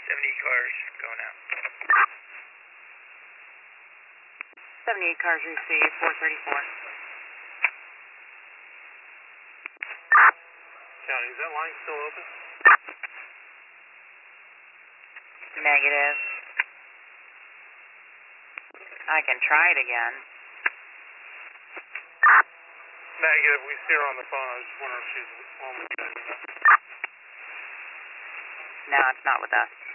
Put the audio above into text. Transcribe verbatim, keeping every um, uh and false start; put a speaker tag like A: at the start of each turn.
A: seventy cars going out.
B: seventy-eight cars received, four thirty-four.
C: County, is that line still open?
B: Negative. I can try it again.
C: Negative, we see her on the phone. I was just wondering if she's on with you guys or not.
B: No, it's not with us.